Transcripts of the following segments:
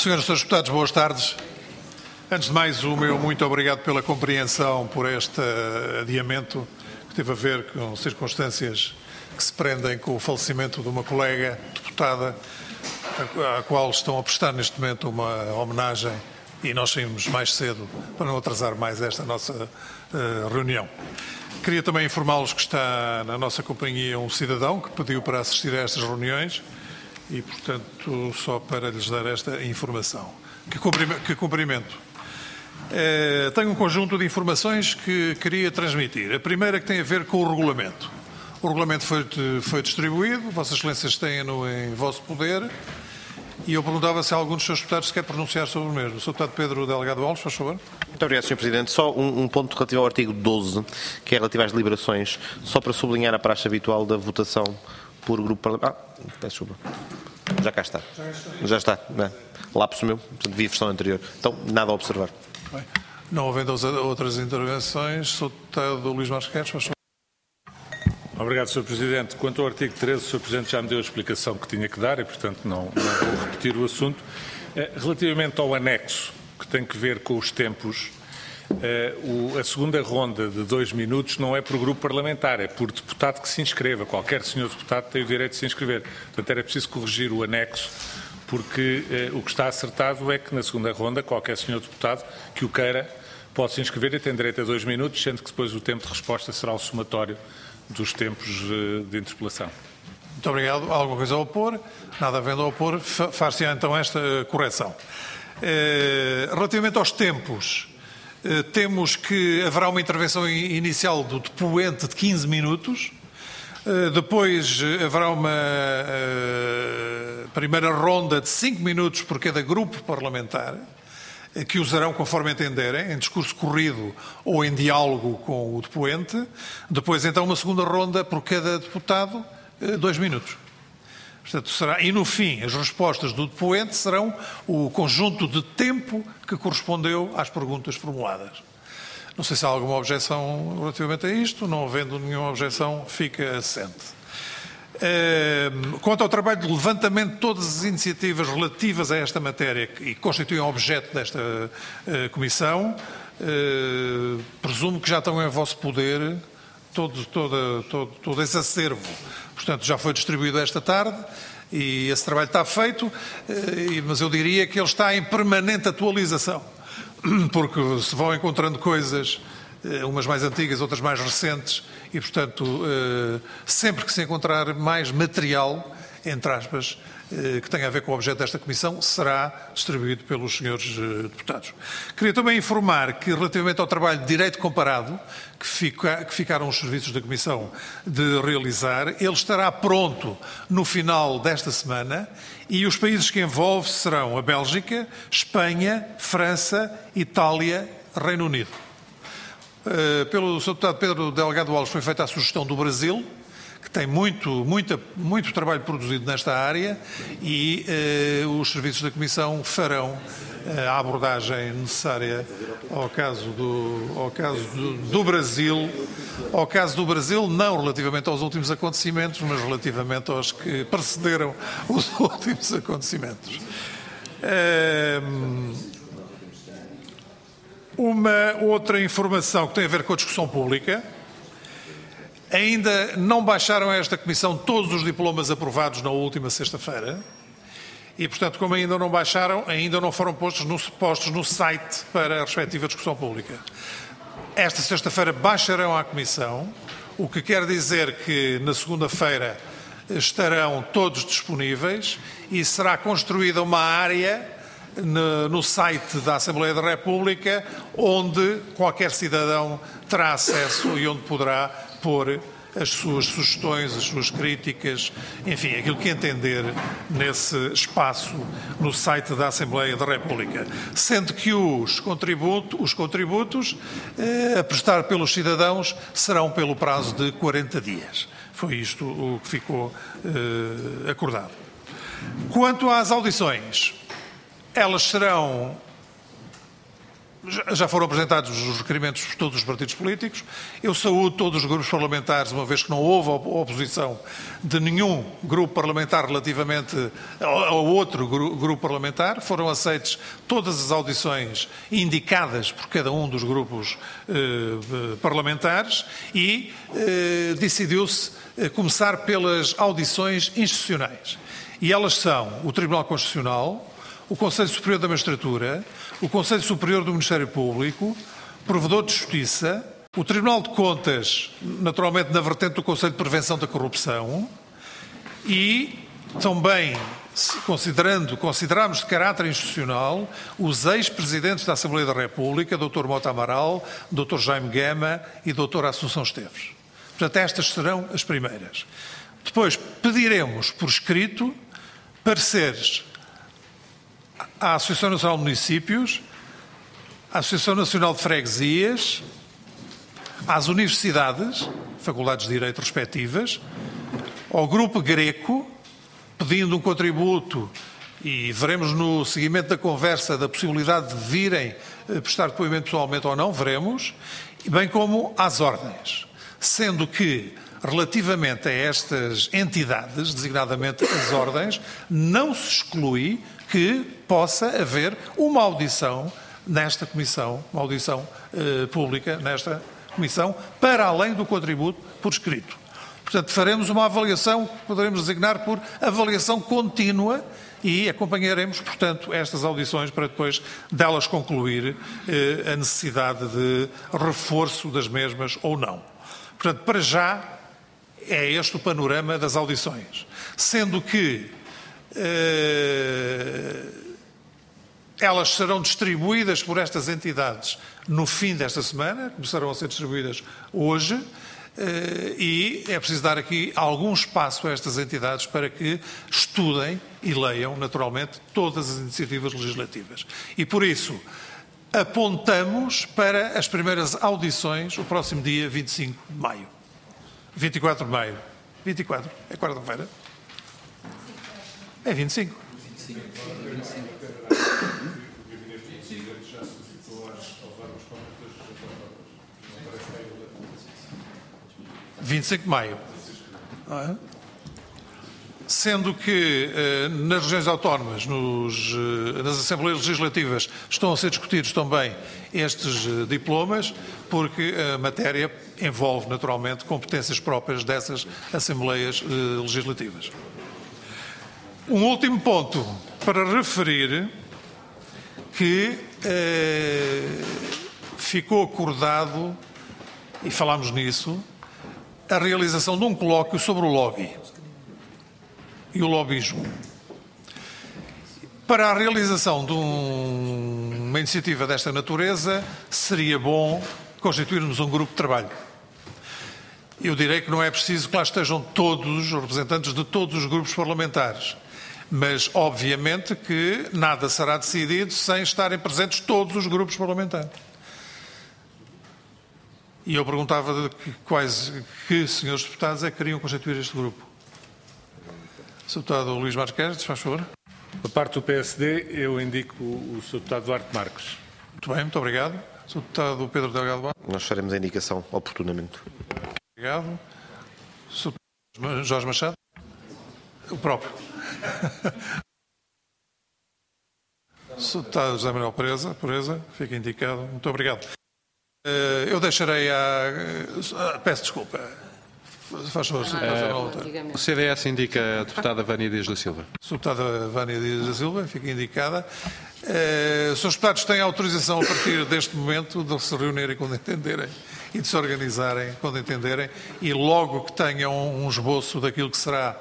Senhoras e senhores deputados, boas tardes. Antes de mais, o meu muito obrigado pela compreensão por este adiamento que teve a ver com circunstâncias que se prendem com o falecimento de uma colega deputada à qual estão a prestar neste momento uma homenagem e nós saímos mais cedo para não atrasar mais esta nossa reunião. Queria também informá-los que está na nossa companhia um cidadão que pediu para assistir a estas reuniões e, portanto, só para lhes dar esta informação. Que cumprimento. Tenho um conjunto de informações que queria transmitir. A primeira que tem a ver com o regulamento. O regulamento foi distribuído, Vossas Excelências têm-no em vosso poder e eu perguntava se algum dos seus deputados se quer pronunciar sobre o mesmo. Sr. Deputado Pedro Delgado Alves, faz favor. Muito obrigado, Sr. Presidente. Só um ponto relativo ao artigo 12, que é relativo às deliberações, só para sublinhar a praxe habitual da votação por grupo parlamentar. Peço desculpa. Já cá está. Já está. Lapso meu, portanto, vi a versão anterior. Então, nada a observar. Bem, não havendo outras intervenções, Sr. Deputado Luís Marques, faz favor. Obrigado, Sr. Presidente. Quanto ao artigo 13, o Sr. Presidente já me deu a explicação que tinha que dar e, portanto, não vou repetir o assunto. Relativamente ao anexo, que tem que ver com os tempos, a segunda ronda de 2 minutos não é por grupo parlamentar, é por deputado que se inscreva. Qualquer senhor deputado tem o direito de se inscrever. Portanto, era preciso corrigir o anexo, porque o que está acertado é que na segunda ronda qualquer senhor deputado que o queira pode se inscrever e tem direito a 2 minutos, sendo que depois o tempo de resposta será o somatório dos tempos de interpelação. Muito obrigado. Alguma coisa a opor? Nada havendo a opor, far-se-á então esta correção. Relativamente aos tempos, temos que haverá uma intervenção inicial do depoente de 15 minutos, depois haverá uma primeira ronda de 5 minutos por cada grupo parlamentar, que usarão conforme entenderem, em discurso corrido ou em diálogo com o depoente. Depois, então, uma segunda ronda por cada deputado, 2 minutos. Portanto, e no fim, as respostas do depoente serão o conjunto de tempo que correspondeu às perguntas formuladas. Não sei se há alguma objeção relativamente a isto. Não havendo nenhuma objeção, fica assente. Quanto ao trabalho de levantamento de todas as iniciativas relativas a esta matéria e que constituem objeto desta comissão, presumo que já estão em vosso poder todo esse acervo. Portanto, já foi distribuído esta tarde e esse trabalho está feito, mas eu diria que ele está em permanente atualização, porque se vão encontrando coisas, umas mais antigas, outras mais recentes, e, portanto, sempre que se encontrar mais material, entre aspas, que tenha a ver com o objeto desta comissão, será distribuído pelos senhores deputados. Queria também informar que, relativamente ao trabalho de direito comparado, que ficaram os serviços da comissão de realizar, ele estará pronto no final desta semana e os países que envolve serão a Bélgica, Espanha, França, Itália, Reino Unido. Pelo Sr. Deputado Pedro Delgado Alves foi feita a sugestão do Brasil, que tem muito trabalho produzido nesta área e os serviços da Comissão farão a abordagem necessária ao caso do Brasil. Ao caso do Brasil, não relativamente aos últimos acontecimentos, mas relativamente aos que precederam os últimos acontecimentos. Uma outra informação que tem a ver com a discussão pública. Ainda não baixaram a esta Comissão todos os diplomas aprovados na última sexta-feira e, portanto, como ainda não baixaram, ainda não foram postos no site para a respectiva discussão pública. Esta sexta-feira baixarão à Comissão, o que quer dizer que na segunda-feira estarão todos disponíveis e será construída uma área no site da Assembleia da República onde qualquer cidadão terá acesso e onde poderá pôr as suas sugestões, as suas críticas, enfim, aquilo que entender nesse espaço no site da Assembleia da República. Sendo que os contributos a prestar pelos cidadãos serão pelo prazo de 40 dias. Foi isto o que ficou acordado. Quanto às audições, elas serão Já foram apresentados os requerimentos por todos os partidos políticos. Eu saúdo todos os grupos parlamentares, uma vez que não houve oposição de nenhum grupo parlamentar relativamente ao outro grupo parlamentar. Foram aceites todas as audições indicadas por cada um dos grupos parlamentares e decidiu-se começar pelas audições institucionais. E elas são o Tribunal Constitucional, o Conselho Superior da Magistratura, o Conselho Superior do Ministério Público, o Provedor de Justiça, o Tribunal de Contas, naturalmente na vertente do Conselho de Prevenção da Corrupção, e também, consideramos de caráter institucional, os ex-presidentes da Assembleia da República, Dr. Mota Amaral, Dr. Jaime Gama e Dr. Assunção Esteves. Portanto, estas serão as primeiras. Depois, pediremos por escrito pareceres à Associação Nacional de Municípios, à Associação Nacional de Freguesias, às universidades, faculdades de direito respectivas, ao Grupo Greco, pedindo um contributo, e veremos no seguimento da conversa da possibilidade de virem prestar depoimento pessoalmente ou não, veremos, bem como às ordens. Sendo que, relativamente a estas entidades, designadamente as ordens, não se exclui que possa haver uma audição nesta Comissão, uma audição pública nesta Comissão, para além do contributo por escrito. Portanto, faremos uma avaliação, que poderemos designar por avaliação contínua e acompanharemos, portanto, estas audições para depois delas concluir a necessidade de reforço das mesmas ou não. Portanto, para já, é este o panorama das audições. Sendo que elas serão distribuídas por estas entidades no fim desta semana, começarão a ser distribuídas hoje, e é preciso dar aqui algum espaço a estas entidades para que estudem e leiam, naturalmente, todas as iniciativas legislativas. E, por isso, apontamos para as primeiras audições o próximo dia 25 de maio. 24 de maio. 24, é quarta-feira? É 25. 25 de maio. Sendo que nas regiões autónomas, nas Assembleias Legislativas, estão a ser discutidos também estes diplomas, porque a matéria envolve naturalmente competências próprias dessas Assembleias Legislativas. Um último ponto para referir que ficou acordado, e falámos nisso, a realização de um colóquio sobre o lobby e o lobbyismo. Para a realização de uma iniciativa desta natureza, seria bom constituirmos um grupo de trabalho. Eu direi que não é preciso que lá estejam todos os representantes de todos os grupos parlamentares, mas obviamente que nada será decidido sem estarem presentes todos os grupos parlamentares. E eu perguntava que senhores deputados é que queriam constituir este grupo. Sr. Deputado Luís Marques, se faz favor. Da parte do PSD, eu indico o Sr. Deputado Duarte Marques. Muito bem, muito obrigado. Sr. Deputado Pedro Delgado Barros. Nós faremos a indicação oportunamente. Obrigado. Sr. Deputado Jorge Machado. O próprio. Sr. Deputado José Manuel Pereza, fica indicado. Muito obrigado. Eu deixarei peço desculpa. Faz favor, Sr. O CDS indica a deputada Vânia Dias da Silva. A deputada Vânia Dias da Silva, fica indicada. Os seus deputados têm autorização a partir deste momento de se reunirem quando entenderem e de se organizarem quando entenderem, e logo que tenham um esboço daquilo que será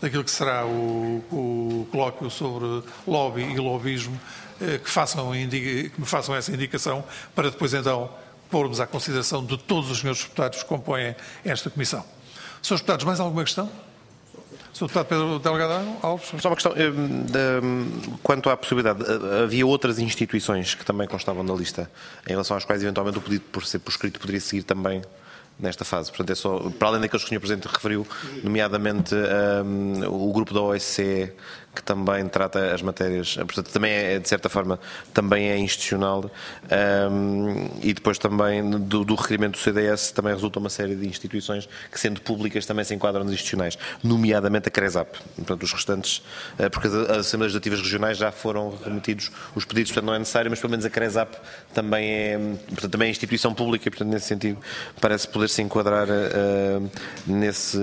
o colóquio sobre lobby e lobbyismo, que me façam essa indicação para depois então pormos à consideração de todos os senhores deputados que compõem esta comissão. Senhores deputados, mais alguma questão? Sr. Deputado Pedro Delgado Alves. Só uma questão. Quanto à possibilidade, havia outras instituições que também constavam na lista, em relação às quais eventualmente o pedido por ser por escrito poderia seguir também nesta fase. Portanto, é só, para além daqueles que o Sr. Presidente referiu, nomeadamente o grupo da OSCE, que também trata as matérias, portanto, também é, de certa forma, também é institucional, e depois também do requerimento do CDS também resulta uma série de instituições que, sendo públicas, também se enquadram nas institucionais, nomeadamente a CRESAP. Portanto, os restantes, porque as Assembleias Legislativas Regionais já foram remetidos os pedidos, portanto não é necessário, mas pelo menos a CRESAP também é, portanto, também é instituição pública e, portanto, nesse sentido, parece poder se enquadrar nesse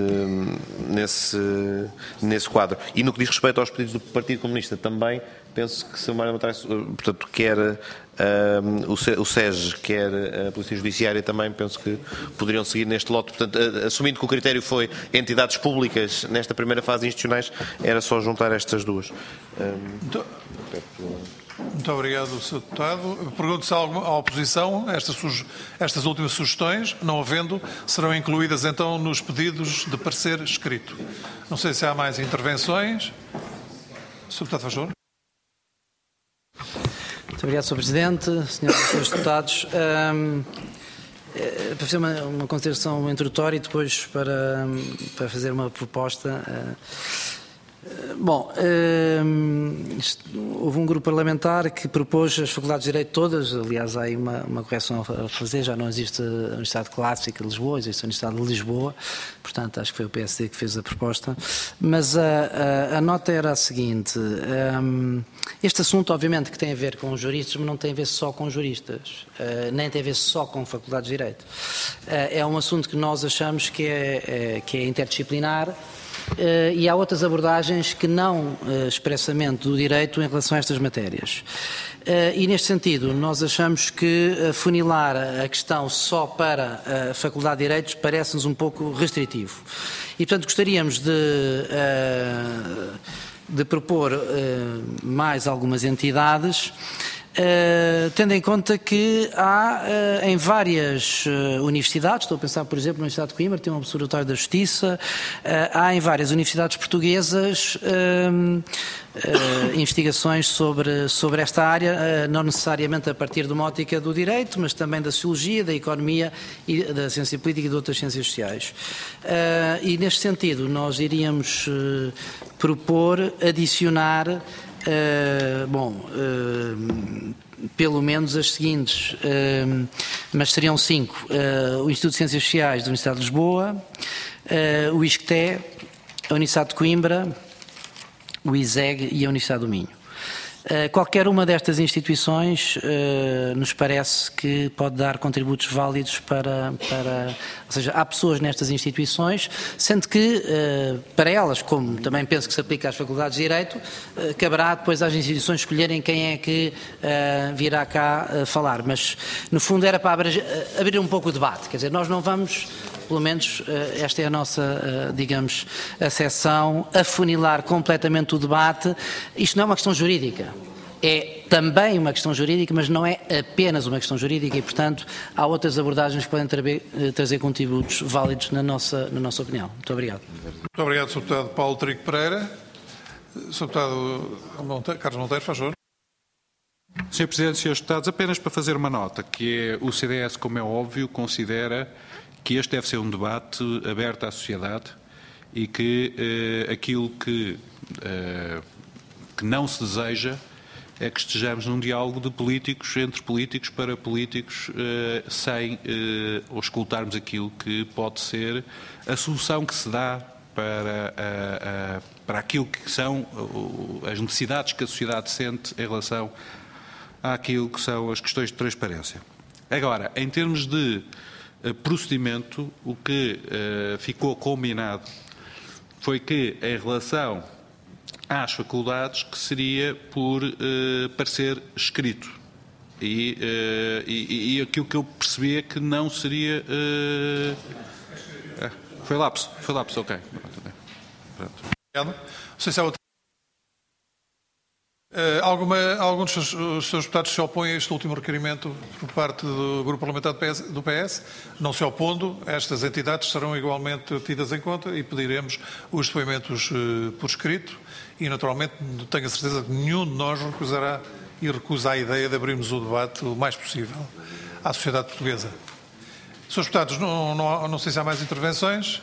quadro. E no que diz respeito aos pedidos do Partido Comunista também, penso que se o Mário Monteiro, portanto, quer o SES, quer a Polícia Judiciária também, penso que poderiam seguir neste lote. Portanto, assumindo que o critério foi entidades públicas nesta primeira fase institucionais, era só juntar estas duas. Muito obrigado, Sr. Deputado. Pergunto se há alguma oposição a estas últimas sugestões. Não havendo, serão incluídas então nos pedidos de parecer escrito. Não sei se há mais intervenções. Sr. Deputado, faz favor. Muito obrigado, Sr. Presidente, Senhoras e Senhores Deputados. Para fazer uma consideração introdutória e depois para fazer uma proposta. Bom, houve um grupo parlamentar que propôs as faculdades de Direito todas, aliás há aí uma correção a fazer, já não existe a Universidade Clássica de Lisboa, existe a Universidade de Lisboa, portanto acho que foi o PSD que fez a proposta, mas a nota era a seguinte, este assunto obviamente que tem a ver com juristas, mas não tem a ver só com juristas, nem tem a ver só com faculdades de Direito, é um assunto que nós achamos que é interdisciplinar, e há outras abordagens que não expressamente do direito em relação a estas matérias. E neste sentido, nós achamos que funilar a questão só para a Faculdade de Direitos parece-nos um pouco restritivo. E, portanto, gostaríamos de propor mais algumas entidades, tendo em conta que há em várias universidades, estou a pensar, por exemplo, na Universidade de Coimbra, tem um Observatório da Justiça, há em várias universidades portuguesas investigações sobre esta área, não necessariamente a partir de uma ótica do direito, mas também da sociologia, da economia, e da ciência política e de outras ciências sociais. E neste sentido nós iríamos propor adicionar pelo menos as seguintes, mas seriam 5. O Instituto de Ciências Sociais da Universidade de Lisboa, o ISCTE, a Universidade de Coimbra, o ISEG e a Universidade do Minho. Qualquer uma destas instituições nos parece que pode dar contributos válidos para ou seja, há pessoas nestas instituições, sendo que para elas, como também penso que se aplica às faculdades de Direito, caberá depois às instituições escolherem quem é que virá cá falar, mas no fundo era para abrir um pouco o debate, quer dizer, nós não vamos, pelo menos esta é a nossa, digamos, acessão, afunilar completamente o debate. Isto não é uma questão jurídica, é também uma questão jurídica, mas não é apenas uma questão jurídica e, portanto, há outras abordagens que podem trazer contributos válidos na nossa opinião. Muito obrigado. Muito obrigado, Sr. Deputado Paulo Trigo Pereira. Sr. Deputado Carlos Monteiro, faz favor. Sr. Presidente, Srs. Deputados, apenas para fazer uma nota, que é o CDS, como é óbvio, considera que este deve ser um debate aberto à sociedade e que aquilo que não se deseja é que estejamos num diálogo de políticos, entre políticos para políticos, sem auscultarmos aquilo que pode ser a solução que se dá para aquilo que são as necessidades que a sociedade sente em relação àquilo que são as questões de transparência. Agora, em termos de procedimento, o que ficou combinado foi que, em relação às faculdades, que seria por parecer escrito. E aquilo que eu percebi é que não seria... Foi lapso, ok. Pronto. Obrigado. Não sei se há outra... Algum dos seus deputados se opõe a este último requerimento por parte do Grupo Parlamentar do PS? Não se opondo, estas entidades serão igualmente tidas em conta e pediremos os depoimentos por escrito e, naturalmente, tenho a certeza que nenhum de nós recusará e recusa a ideia de abrirmos o debate o mais possível à sociedade portuguesa. Senhores deputados, não sei se há mais intervenções.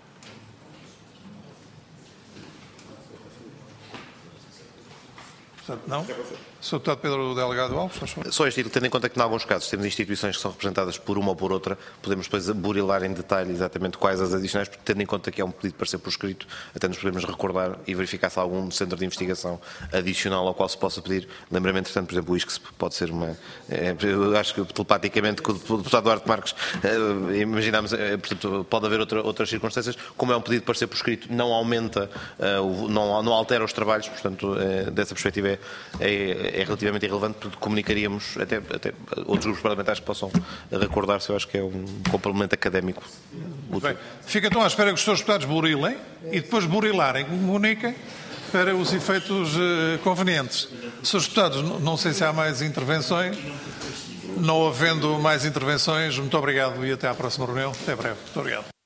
Portanto, não. Sr. Deputado Pedro Delegado Alves, por favor. Só este título, tendo em conta que, em alguns casos, temos instituições que são representadas por uma ou por outra, podemos depois burilar em detalhe exatamente quais as adicionais, porque tendo em conta que é um pedido para ser por escrito, até nos podemos recordar e verificar se há algum centro de investigação adicional ao qual se possa pedir. Lembrando, entretanto, por exemplo, o ISCSP pode ser uma... eu acho que telepaticamente, com o deputado Duarte Marques, imaginamos, portanto, pode haver outras circunstâncias. Como é um pedido para ser por escrito, não aumenta, não altera os trabalhos, portanto, dessa perspectiva é relativamente irrelevante, porque comunicaríamos até outros grupos parlamentares que possam recordar-se. Eu acho que é um complemento académico útil. Bem, fica então à espera que os senhores deputados burilem e depois burilarem, comuniquem para os efeitos convenientes. Senhores deputados, não sei se há mais intervenções. Não havendo mais intervenções, muito obrigado e até à próxima reunião. Até breve. Muito obrigado.